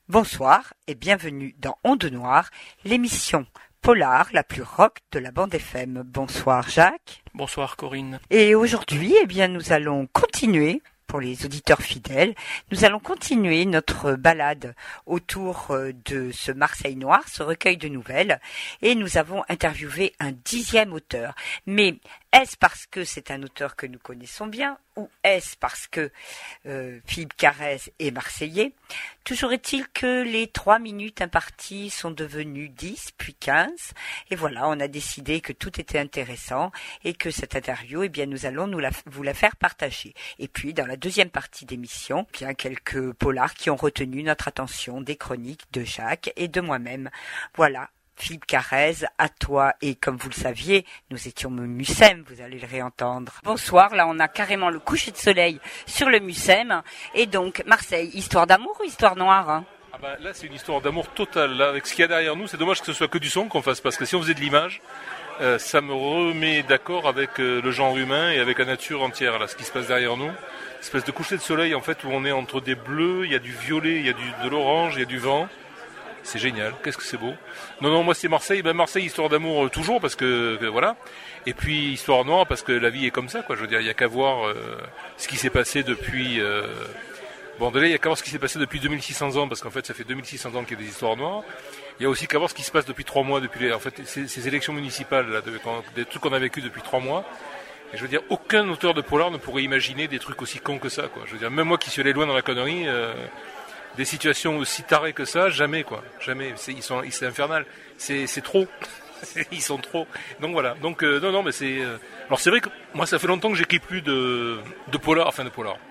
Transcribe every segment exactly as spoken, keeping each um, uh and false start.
Bonsoir et bienvenue dans Onde Noire, l'émission polar la plus rock de la bande F M. Bonsoir Jacques. Bonsoir Corinne. Et aujourd'hui, eh bien, nous allons continuer, pour les auditeurs fidèles, nous allons continuer notre balade autour de ce Marseille Noir, ce recueil de nouvelles, et nous avons interviewé un dixième auteur. Mais est-ce parce que c'est un auteur que nous connaissons bien, ou est-ce parce que euh, Philippe Carrez est marseillais? Toujours est-il que les trois minutes imparties sont devenues dix, puis quinze, et voilà, on a décidé que tout était intéressant, et que cette interview, eh bien, nous allons nous la, vous la faire partager. Et puis, dans la deuxième partie d'émission, bien quelques polars qui ont retenu notre attention, des chroniques de Jacques et de moi-même. Voilà. Philippe Carrez, à toi, et comme vous le saviez, nous étions au Mucem, vous allez le réentendre. Bonsoir, là on a carrément le coucher de soleil sur le Mucem, et donc Marseille, histoire d'amour ou histoire noire hein ah ben, Là c'est une histoire d'amour totale, là, avec ce qu'il y a derrière nous, c'est dommage que ce soit que du son qu'on fasse, parce que si on faisait de l'image, euh, ça me remet d'accord avec euh, le genre humain et avec la nature entière, là, ce qui se passe derrière nous. Une espèce de coucher de soleil en fait où on est entre des bleus, il y a du violet, il y a du, de l'orange, il y a du vent. C'est génial, qu'est-ce que c'est beau. Non, non, moi c'est Marseille, ben Marseille, histoire d'amour euh, toujours, parce que, que voilà. Et puis histoire noire, parce que la vie est comme ça, quoi. Je veux dire, il n'y a qu'à voir euh, ce qui s'est passé depuis... Euh... Bon, déjà, il n'y a qu'à voir ce qui s'est passé depuis deux mille six cents ans, parce qu'en fait, ça fait deux mille six cents ans qu'il y a des histoires noires. Il y a aussi qu'à voir ce qui se passe depuis trois mois, depuis les... en fait, ces, ces élections municipales, là, de, quand, des trucs qu'on a vécu depuis trois mois. Et je veux dire, aucun auteur de polar ne pourrait imaginer des trucs aussi cons que ça, quoi. Je veux dire, même moi qui suis allé loin dans la connerie... Euh... Des situations aussi tarées que ça, jamais quoi, jamais. C'est, ils sont, c'est infernal. C'est, c'est trop. Ils sont trop. Donc voilà. Donc euh, non, non, mais c'est. Euh... Alors c'est vrai que moi, ça fait longtemps que j'écris plus de de polar, enfin de polar,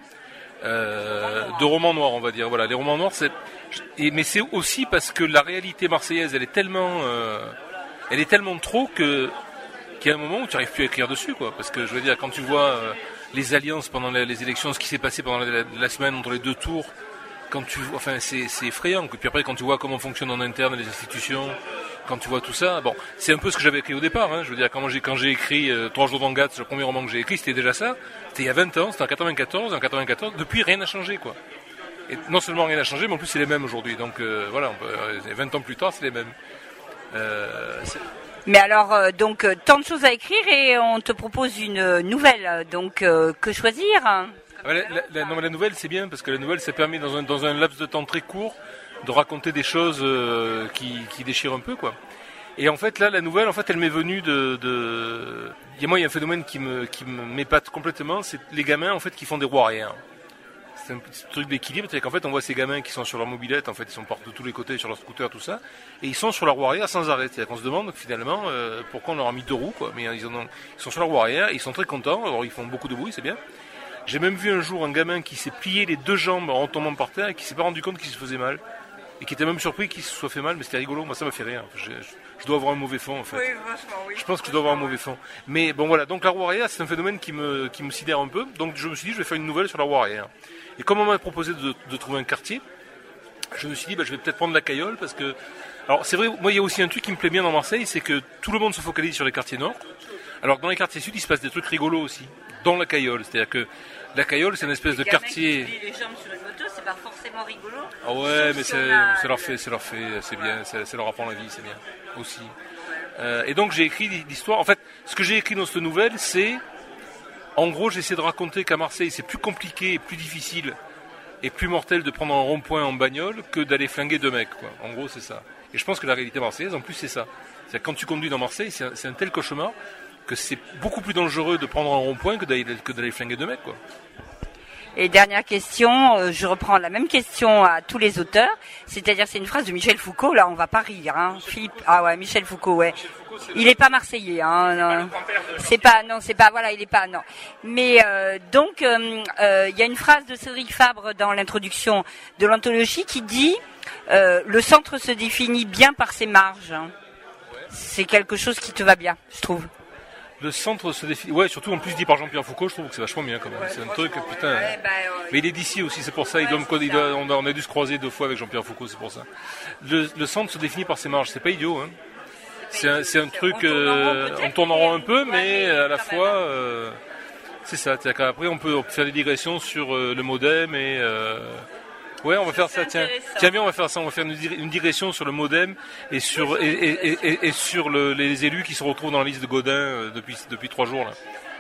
euh, de romans noirs, on va dire. Voilà, les romans noirs, c'est. Et, mais c'est aussi parce que la réalité marseillaise, elle est tellement, euh... elle est tellement trop que qu'il y a un moment où tu n'arrives plus à écrire dessus, quoi. Parce que je veux dire, quand tu vois euh, les alliances pendant les, les élections, ce qui s'est passé pendant la, la semaine entre les deux tours. Quand tu, enfin, c'est, c'est effrayant. Et puis après, quand tu vois comment fonctionnent en interne les institutions, quand tu vois tout ça, bon, c'est un peu ce que j'avais écrit au départ. Hein. Je veux dire, quand j'ai, quand j'ai écrit euh, Trois jours d'Angat, c'est le premier roman que j'ai écrit, c'était déjà ça. C'était il y a vingt ans, c'était en quatre-vingt-quatorze. En quatre-vingt-quatorze, depuis, rien n'a changé, quoi. Et non seulement rien n'a changé, mais en plus, c'est les mêmes aujourd'hui. Donc euh, voilà, on peut, euh, vingt ans plus tard, c'est les mêmes. Euh, c'est... Mais alors, euh, donc, euh, tant de choses à écrire et on te propose une nouvelle. Donc, euh, que choisir hein La, la, la, non, mais la nouvelle, c'est bien, parce que la nouvelle, ça permet, dans un, dans un laps de temps très court, de raconter des choses euh, qui, qui déchirent un peu, quoi. Et en fait, là, la nouvelle, en fait, elle m'est venue de... de... Et moi, il y a un phénomène qui me, qui m'épate complètement, c'est les gamins, en fait, qui font des roues arrière. C'est un petit truc d'équilibre, c'est qu'en fait, on voit ces gamins qui sont sur leur mobilette, en fait, ils sont partout de tous les côtés, sur leur scooter, tout ça, et ils sont sur leur roue arrière sans arrêt. C'est-à-dire qu'on se demande, finalement, euh, pourquoi on leur a mis deux roues, quoi. Mais ils, en ont, ils sont sur leur roue arrière, ils sont très contents, alors ils font beaucoup de bruit, c'est bien. J'ai même vu un jour un gamin qui s'est plié les deux jambes en tombant par terre et qui s'est pas rendu compte qu'il se faisait mal. Et qui était même surpris qu'il se soit fait mal, mais c'était rigolo. Moi, ça m'a fait rire. Je, je, je dois avoir un mauvais fond, en fait. Oui, franchement, oui. Je pense que je dois avoir un mauvais fond. Mais bon, voilà. Donc, la roue arrière, c'est un phénomène qui me, qui me sidère un peu. Donc, je me suis dit, je vais faire une nouvelle sur la roue arrière. Et comme on m'a proposé de, de trouver un quartier, je me suis dit, bah, je vais peut-être prendre la Caillole parce que... Alors, c'est vrai, moi, il y a aussi un truc qui me plaît bien dans Marseille, c'est que tout le monde se focalise sur les quartiers nord. Alors, dans les quartiers sud, il se passe des trucs rigolos aussi. Dans la Caillole. C'est-à-dire que la Caillole, c'est une espèce les de quartier... Qui les jambes sur une moto, c'est pas forcément rigolo. Ah ouais, mais si c'est, a... c'est leur fait, c'est leur fait, c'est bien, c'est, c'est leur apprend la vie, c'est bien, aussi. Euh, et donc j'ai écrit l'histoire, en fait, ce que j'ai écrit dans cette nouvelle, c'est, en gros, j'essaie de raconter qu'à Marseille, c'est plus compliqué et plus difficile et plus mortel de prendre un rond-point en bagnole que d'aller flinguer deux mecs, quoi. En gros, c'est ça. Et je pense que la réalité marseillaise, en plus, c'est ça. C'est-à-dire que quand tu conduis dans Marseille, c'est un, c'est un tel cauchemar que c'est beaucoup plus dangereux de prendre un rond-point que d'aller, que d'aller flinguer deux mecs, quoi. Et dernière question, euh, je reprends la même question à tous les auteurs, c'est-à-dire c'est une phrase de Michel Foucault, là on va pas rire, hein. Philippe, ah ouais, Michel Foucault, ouais. Michel Foucault, c'est il le... est pas marseillais, hein. Non. C'est pas, non, c'est pas, voilà, il est pas, non. Mais euh, donc, il euh, euh, y a une phrase de Cédric Fabre dans l'introduction de l'anthologie qui dit euh, le centre se définit bien par ses marges. Hein. Ouais. C'est quelque chose qui te va bien, je trouve. Le centre se définit... Ouais, surtout en plus dit par Jean-Pierre Foucault, je trouve que c'est vachement bien quand même. Ouais, c'est un truc, putain... Ouais, bah, ouais. Mais il est d'ici aussi, c'est pour ça. Ouais, il doit me... il doit... on, a... on a dû se croiser deux fois avec Jean-Pierre Foucault, c'est pour ça. Le, le centre se définit par ses marges, c'est pas idiot, hein. C'est un, c'est un truc... On tourne en rond, on tourne en rond un peu, mais à la fois... Euh... C'est ça, c'est-à-dire qu'après on peut faire des digressions sur euh, le modem et... Euh... Ouais, on va faire ça. Tiens, tiens bien, on va faire ça. On va faire une, dir- une digression sur le MoDem et sur et, et, et, et sur le, les élus qui se retrouvent dans la liste de Godin euh, depuis depuis trois jours là.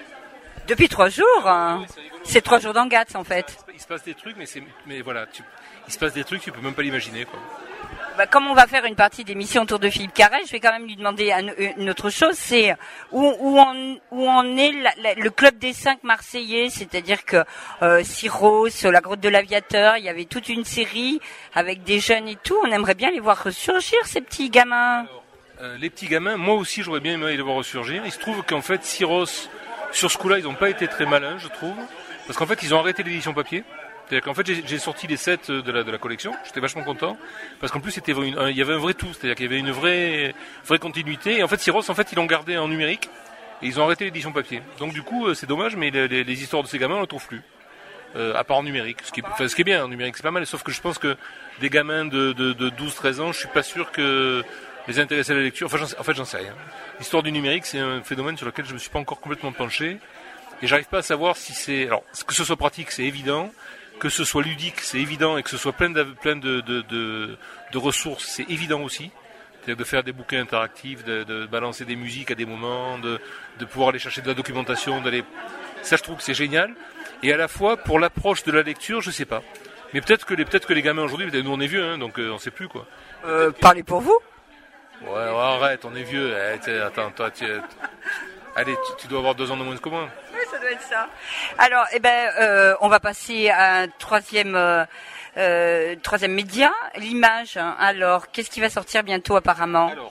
Depuis trois jours hein. C'est trois jours d'Angatz en fait. Il se passe des trucs, mais c'est mais voilà, tu, il se passe des trucs, tu peux même pas l'imaginer quoi. Bah, comme on va faire une partie d'émission autour de Philippe Carrel, je vais quand même lui demander un, une autre chose, c'est où, où, en, où en est la, la, le club des cinq marseillais, c'est-à-dire que euh, Syros, la grotte de l'aviateur, il y avait toute une série avec des jeunes et tout, on aimerait bien les voir ressurgir, ces petits gamins. Alors, euh, les petits gamins, moi aussi j'aurais bien aimé les voir ressurgir. Il se trouve qu'en fait Syros, sur ce coup-là, ils n'ont pas été très malins, je trouve, parce qu'en fait ils ont arrêté l'édition papier. C'est-à-dire qu'en fait, j'ai, j'ai sorti les sets de la, de la collection. J'étais vachement content. Parce qu'en plus, c'était une, un, il y avait un vrai tout. C'est-à-dire qu'il y avait une vraie, vraie continuité. Et en fait, Syros, en fait, ils l'ont gardé en numérique. Et ils ont arrêté l'édition papier. Donc, du coup, c'est dommage, mais les, les, les histoires de ces gamins, on ne les trouve plus. Euh, à part en numérique. Ce qui, est, enfin, ce qui est bien, en numérique, c'est pas mal. Sauf que je pense que des gamins de, de, de douze treize ans, je suis pas sûr que les intéresser à la lecture. Enfin, j'en, en fait, j'en sais rien. L'histoire du numérique, c'est un phénomène sur lequel je me suis pas encore complètement penché. Et j'arrive pas à savoir si c'est, alors, que ce soit pratique, c'est évident. Que ce soit ludique, c'est évident, et que ce soit plein de, plein de, de, de, de ressources, c'est évident aussi. C'est-à-dire de faire des bouquins interactifs, de, de balancer des musiques à des moments, de, de pouvoir aller chercher de la documentation, d'aller. Ça, je trouve que c'est génial. Et à la fois, pour l'approche de la lecture, je sais pas. Mais peut-être que les, peut-être que les gamins aujourd'hui, nous on est vieux, hein, donc euh, on sait plus quoi. Euh, parlez pour vous. Ouais, ouais, arrête, on est vieux. Eh, attends, toi, tu, allez, tu, tu dois avoir deux ans de moins que moi. Oui, ça doit être ça. Alors, eh ben, euh, on va passer à un troisième, euh, euh, troisième média, l'image. Hein. Alors, qu'est-ce qui va sortir bientôt apparemment ? Alors,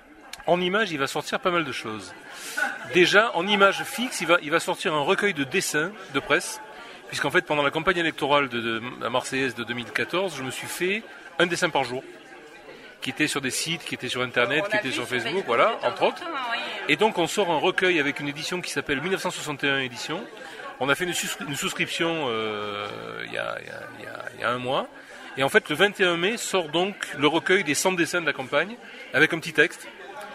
en image, il va sortir pas mal de choses. Déjà, en image fixe, il va, il va sortir un recueil de dessins de presse, puisqu'en fait, pendant la campagne électorale de, de la Marseillaise de deux mille quatorze, je me suis fait un dessin par jour, qui était sur des sites, qui était sur Internet, qui était sur Facebook, Facebook voilà, entre autres. Oui. Et donc, on sort un recueil avec une édition qui s'appelle mille neuf cent soixante et un édition. On a fait une, sus- une souscription euh, il, y a, il, y a, il, y a, il y a un mois. Et en fait, le vingt et un mai sort donc le recueil des cent dessins de la campagne, avec un petit texte.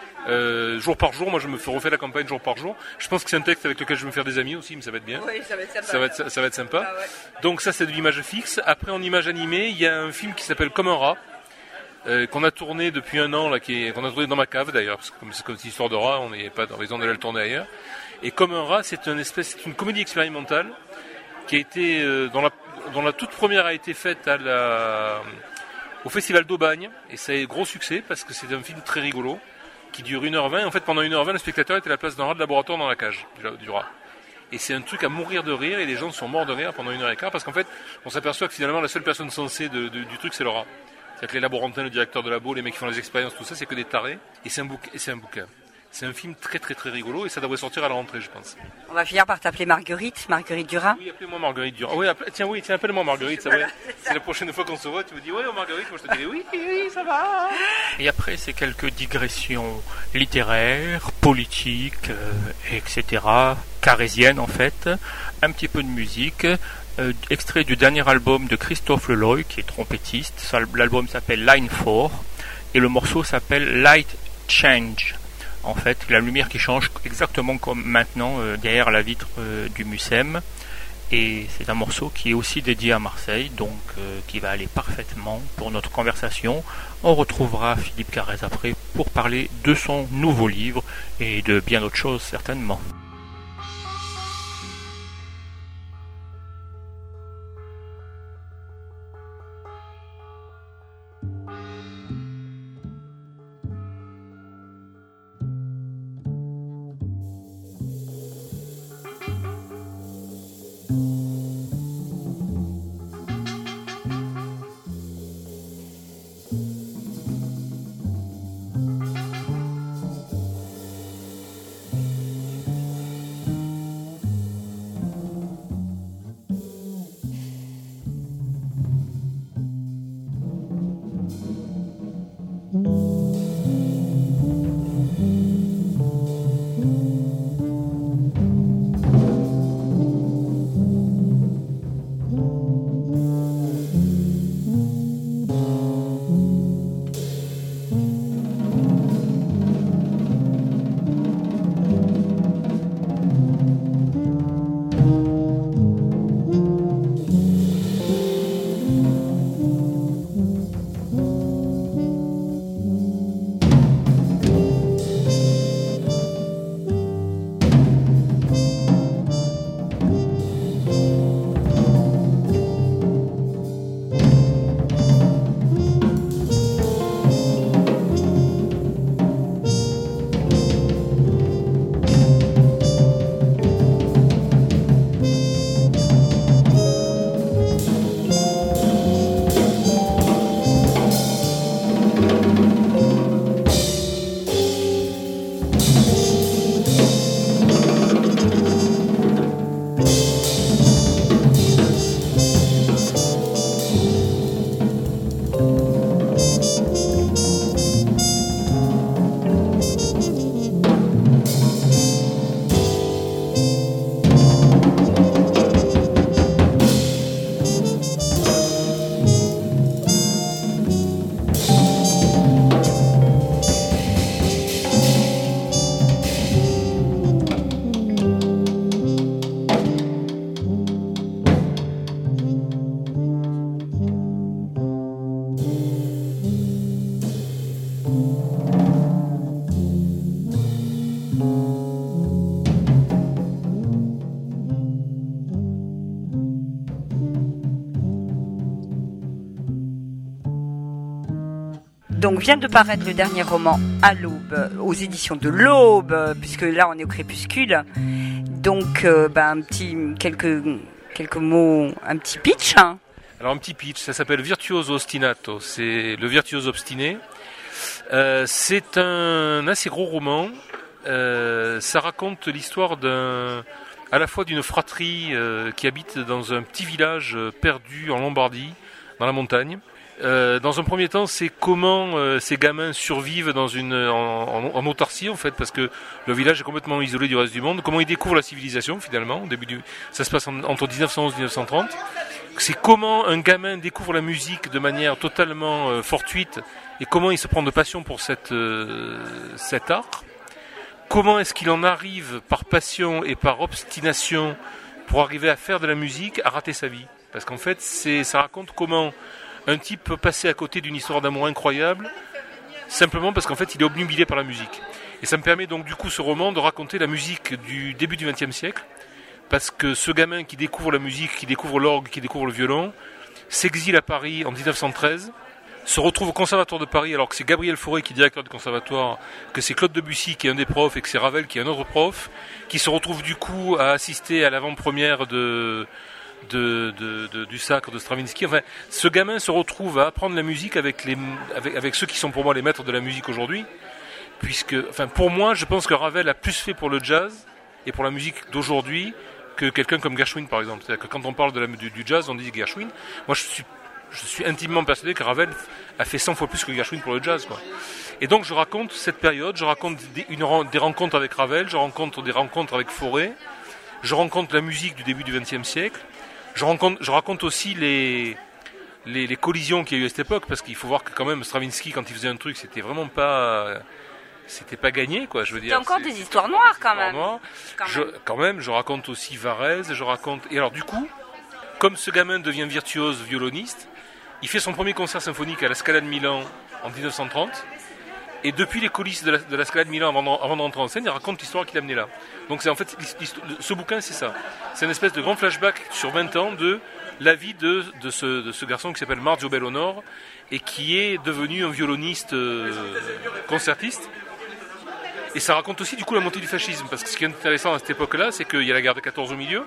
Euh, jour par jour, moi je me fais refais la campagne jour par jour. Je pense que c'est un texte avec lequel je vais me faire des amis aussi, mais ça va être bien. Oui, ça va être sympa. Ça va être, ça va être sympa. Ah ouais. Donc ça c'est de l'image fixe. Après en image animée, il y a un film qui s'appelle Comme un rat, euh, qu'on a tourné depuis un an, là, qui est, qu'on a tourné dans ma cave d'ailleurs, parce que comme c'est comme une histoire de rat, on n'est pas dans raison d'aller le tourner ailleurs. Et Comme un rat, c'est une espèce, c'est une comédie expérimentale qui a été, euh, dont, la, dont la toute première a été faite à la, au Festival d'Aubagne, et ça a eu gros succès parce que c'est un film très rigolo, qui dure une heure vingt. En fait, pendant une heure vingt, le spectateur était à la place d'un rat de laboratoire dans la cage du, du rat. Et c'est un truc à mourir de rire, et les gens sont morts de rire pendant une heure et quart, parce qu'en fait, on s'aperçoit que finalement, la seule personne censée de, de, du truc, c'est le rat. C'est-à-dire que les laborantins, le directeur de labo, les mecs qui font les expériences, tout ça, c'est que des tarés. Et c'est un, bouc- et c'est un bouquin. C'est un film très très très rigolo, et ça devrait sortir à la rentrée, je pense. On va finir par t'appeler Marguerite, Marguerite Duras. Oui, appelez-moi Marguerite Duras. Oh, oui, appelle, tiens, oui, tiens, appelle-moi Marguerite, ça va. C'est la prochaine fois qu'on se voit, tu me dis, ouais, oh, Marguerite, moi je te dis, oui, oui, ça va. Et après, c'est quelques digressions littéraires, politiques, euh, et cetera, carésiennes en fait, un petit peu de musique, euh, extrait du dernier album de Christophe Leloy, qui est trompettiste. Ça, l'album s'appelle Line four, et le morceau s'appelle Light Change. En fait, la lumière qui change exactement comme maintenant euh, derrière la vitre euh, du Mucem. Et c'est un morceau qui est aussi dédié à Marseille, donc euh, qui va aller parfaitement pour notre conversation. On retrouvera Philippe Carrez après pour parler de son nouveau livre et de bien d'autres choses certainement. Donc vient de paraître le dernier roman à l'aube, aux éditions de l'Aube, puisque là on est au crépuscule. Donc euh, bah, un petit, quelques, quelques mots, un petit pitch. Hein. Alors un petit pitch, ça s'appelle Virtuoso Ostinato, c'est le virtuose obstiné. Euh, c'est un assez gros roman, euh, ça raconte l'histoire d'un, à la fois d'une fratrie euh, qui habite dans un petit village euh, perdu en Lombardie, dans la montagne. Euh, dans un premier temps, c'est comment euh, ces gamins survivent dans une en, en, en autarcie en fait, parce que le village est complètement isolé du reste du monde. Comment ils découvrent la civilisation finalement. Au début du, ça se passe en, entre dix-neuf cent onze et dix-neuf cent trente. C'est comment un gamin découvre la musique de manière totalement euh, fortuite et comment il se prend de passion pour cette euh, cet art. Comment est-ce qu'il en arrive par passion et par obstination pour arriver à faire de la musique, à rater sa vie. Parce qu'en fait, c'est ça raconte comment un type peut passer à côté d'une histoire d'amour incroyable, simplement parce qu'en fait il est obnubilé par la musique. Et ça me permet donc du coup ce roman de raconter la musique du début du vingtième siècle, parce que ce gamin qui découvre la musique, qui découvre l'orgue, qui découvre le violon, s'exile à Paris en dix-neuf cent treize, se retrouve au Conservatoire de Paris alors que c'est Gabriel Fauré qui est directeur du conservatoire, que c'est Claude Debussy qui est un des profs et que c'est Ravel qui est un autre prof, qui se retrouve du coup à assister à l'avant-première de... De, de, de, du Sacre de Stravinsky. Enfin, ce gamin se retrouve à apprendre la musique avec, les, avec, avec ceux qui sont pour moi les maîtres de la musique aujourd'hui, puisque, enfin, pour moi, je pense que Ravel a plus fait pour le jazz et pour la musique d'aujourd'hui que quelqu'un comme Gershwin, par exemple. C'est-à-dire que quand on parle de la, du, du jazz, on dit Gershwin. Moi, je suis, je suis intimement persuadé que Ravel a fait cent fois plus que Gershwin pour le jazz, quoi. Et donc, je raconte cette période, je raconte des, une, des rencontres avec Ravel, je rencontre des rencontres avec Fauré, je rencontre la musique du début du vingtième siècle. Je raconte, je raconte aussi les, les, les collisions qu'il y a eu à cette époque, parce qu'il faut voir que quand même Stravinsky, quand il faisait un truc, c'était vraiment pas, c'était pas gagné, quoi. Je veux dire. Il y a encore des histoires noires quand même. Noires. Quand, je, même. quand même, je raconte aussi Varèse, je raconte. Et alors du coup, comme ce gamin devient virtuose violoniste, il fait son premier concert symphonique à la Scala de Milan en dix-neuf cent trente. Et depuis les coulisses de la, de la Scala de Milan, avant, avant de rentrer en scène, il raconte l'histoire qu'il a amenée là. Donc c'est en fait, ce bouquin, c'est ça. C'est une espèce de grand flashback sur vingt ans de la vie de, de, ce, de ce garçon qui s'appelle Marzio Bellonor et qui est devenu un violoniste euh, concertiste. Et ça raconte aussi du coup la montée du fascisme, parce que ce qui est intéressant à cette époque-là, c'est qu'il y a la guerre de quatorze au milieu.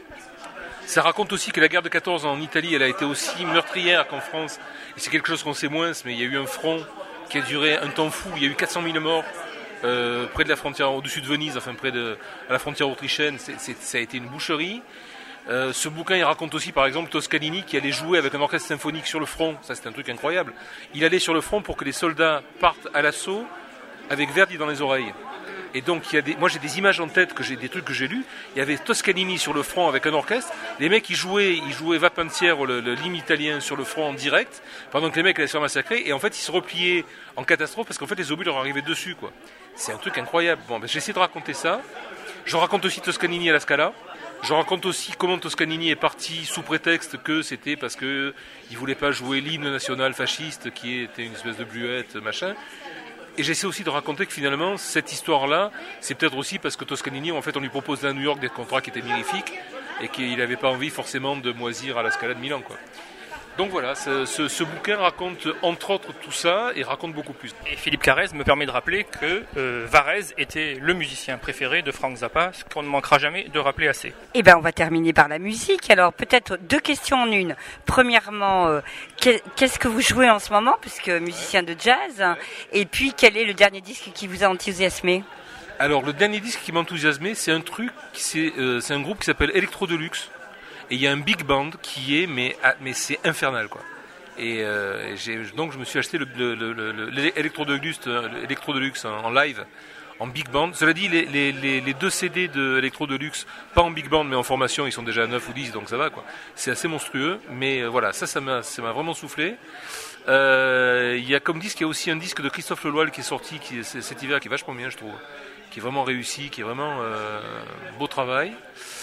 Ça raconte aussi que la guerre de quatorze en Italie, elle a été aussi meurtrière qu'en France. Et c'est quelque chose qu'on sait moins, mais il y a eu un front qui a duré un temps fou. Il y a eu quatre cent mille morts euh, près de la frontière, au-dessus de Venise, enfin près de à la frontière autrichienne. C'est, c'est, ça a été une boucherie. Euh, ce bouquin, il raconte aussi, par exemple, Toscanini qui allait jouer avec un orchestre symphonique sur le front. Ça, c'est un truc incroyable. Il allait sur le front pour que les soldats partent à l'assaut avec Verdi dans les oreilles. Et donc, il y a des, moi j'ai des images en tête, que j'ai des trucs que j'ai lus. Il y avait Toscanini sur le front avec un orchestre. Les mecs, ils jouaient, ils jouaient Va Pensiero, le, le l'hymne italien, sur le front en direct, pendant que les mecs allaient se faire massacrer. Et en fait, ils se repliaient en catastrophe parce qu'en fait, les obus leur arrivaient dessus, quoi. C'est un truc incroyable. Bon, ben, j'essaie de raconter ça. Je raconte aussi Toscanini à la Scala. Je raconte aussi comment Toscanini est parti sous prétexte que c'était parce que il voulait pas jouer l'hymne national fasciste, qui était une espèce de bluette, machin. Et j'essaie aussi de raconter que finalement, cette histoire-là, c'est peut-être aussi parce que Toscanini, en fait, on lui propose à New York des contrats qui étaient mirifiques et qu'il n'avait pas envie forcément de moisir à la Scala de Milan, quoi. Donc voilà, ce, ce, ce bouquin raconte entre autres tout ça et raconte beaucoup plus. Et Philippe Carrez me permet de rappeler que euh, Varèse était le musicien préféré de Frank Zappa, ce qu'on ne manquera jamais de rappeler assez. Eh bien, on va terminer par la musique. Alors, peut-être deux questions en une. Premièrement, euh, qu'est-ce que vous jouez en ce moment, puisque musicien de jazz? Et puis, quel est le dernier disque qui vous a enthousiasmé? Alors, le dernier disque qui m'a enthousiasmé, c'est un truc, c'est, euh, c'est un groupe qui s'appelle Electro Deluxe. Et il y a un big band qui est, mais, mais c'est infernal, quoi. Et euh, j'ai, donc je me suis acheté le, le, le, le, l'Electro Deluxe, l'Electro Deluxe en, en live, en big band. Cela dit, les, les, les, les deux C D de Electro Deluxe, pas en big band mais en formation, ils sont déjà à neuf ou dix, donc ça va, quoi. C'est assez monstrueux, mais euh, voilà, ça, ça m'a, ça m'a vraiment soufflé. Euh, il y a comme disque, il y a aussi un disque de Christophe Leloil qui est sorti qui, cet hiver, qui est vachement bien, je trouve, qui est vraiment réussi, qui est vraiment euh, beau travail.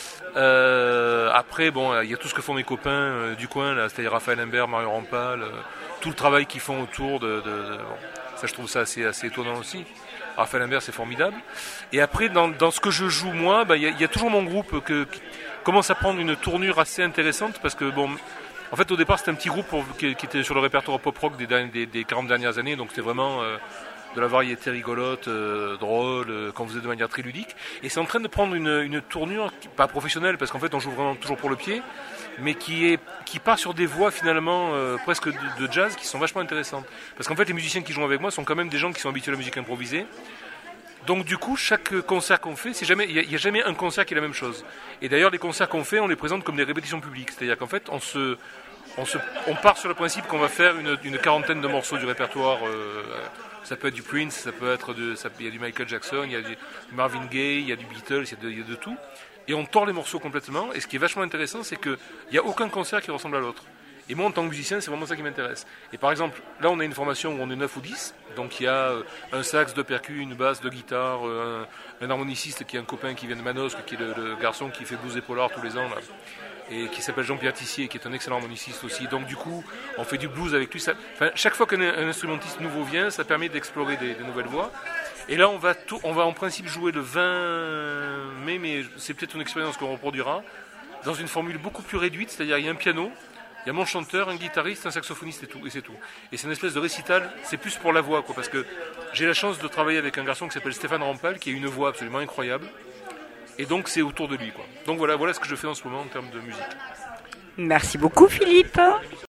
Euh, après, bon, il y a tout ce que font mes copains euh, du coin, là, c'est-à-dire Raphaël Imbert, Marion Rampal, euh, tout le travail qu'ils font autour de, de, de bon, ça, je trouve ça assez, assez étonnant aussi. Raphaël Imbert, c'est formidable. Et après, dans, dans ce que je joue moi, bah, il y, y a toujours mon groupe que, qui commence à prendre une tournure assez intéressante parce que bon, En fait, au départ, c'était un petit groupe pour, qui, qui était sur le répertoire pop-rock des, des, des quarante dernières années, donc c'était vraiment euh, de la variété rigolote, euh, drôle, euh, qu'on faisait de manière très ludique. Et c'est en train de prendre une, une tournure, qui, pas professionnelle, parce qu'en fait, on joue vraiment toujours pour le pied, mais qui, est, qui part sur des voix finalement euh, presque de, de jazz qui sont vachement intéressantes. Parce qu'en fait, les musiciens qui jouent avec moi sont quand même des gens qui sont habitués à la musique improvisée. Donc du coup, chaque concert qu'on fait, c'est jamais, il n'y a, a jamais un concert qui est la même chose. Et d'ailleurs, les concerts qu'on fait, on les présente comme des répétitions publiques. C'est-à-dire qu'en fait, on, se, on, se, on part sur le principe qu'on va faire une, une quarantaine de morceaux du répertoire. Euh, ça peut être du Prince, ça peut être de, ça, il y a du Michael Jackson, il y a du Marvin Gaye, il y a du Beatles, il y a de, il y a de tout. Et on tord les morceaux complètement. Et ce qui est vachement intéressant, c'est qu'il n'y a aucun concert qui ressemble à l'autre. Et moi, en tant que musicien, c'est vraiment ça qui m'intéresse. Et par exemple, là, on a une formation où on est neuf ou dix. Donc, il y a un sax, deux percus, une basse, deux guitares, un, un harmoniciste qui est un copain qui vient de Manosque, qui est le, le garçon qui fait Blues et Polar tous les ans, là, et qui s'appelle Jean-Pierre Tissier, qui est un excellent harmoniciste aussi. Donc, du coup, on fait du blues avec lui. Ça, enfin, chaque fois qu'un un instrumentiste nouveau vient, ça permet d'explorer des, des nouvelles voix. Et là, on va, tout, on va en principe jouer le vingt mai, mais c'est peut-être une expérience qu'on reproduira, dans une formule beaucoup plus réduite, c'est-à-dire il y a un piano, il y a mon chanteur, un guitariste, un saxophoniste et tout, et c'est tout. Et c'est une espèce de récital, c'est plus pour la voix, quoi, parce que j'ai la chance de travailler avec un garçon qui s'appelle Stéphane Rampal, qui a une voix absolument incroyable, et donc c'est autour de lui, quoi. Donc voilà, voilà ce que je fais en ce moment en termes de musique. Merci beaucoup Philippe.